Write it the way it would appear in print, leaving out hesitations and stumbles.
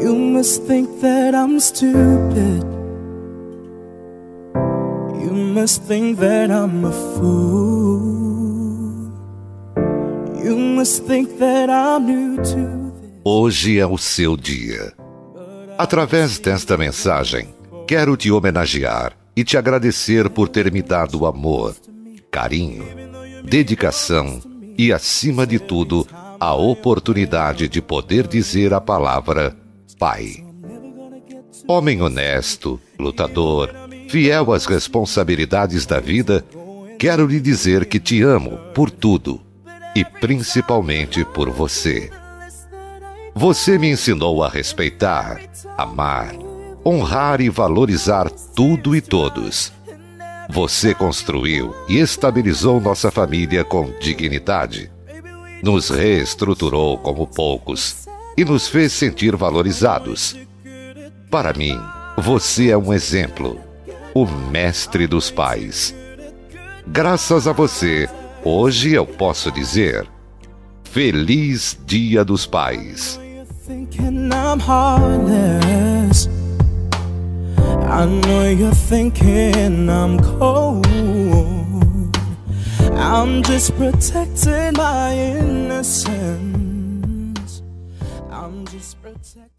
You must think that I'm stupid. You must think that I'm a fool. You must think that I'm new to this. Hoje é o seu dia. Através desta mensagem, quero te homenagear e te agradecer por ter me dado amor, carinho, dedicação e, acima de tudo, a oportunidade de poder dizer a palavra Pai. Homem honesto, lutador, fiel às responsabilidades da vida, quero lhe dizer que te amo por tudo e principalmente por você. Você me ensinou a respeitar, amar, honrar e valorizar tudo e todos. Você construiu e estabilizou nossa família com dignidade. Nos reestruturou como poucos e nos fez sentir valorizados. Para mim, você é um exemplo, o mestre dos pais. Graças a você, hoje eu posso dizer: Feliz Dia dos Pais. Thinking I'm heartless. I know you're thinking I'm cold. I'm just protecting my innocence. I'm just protecting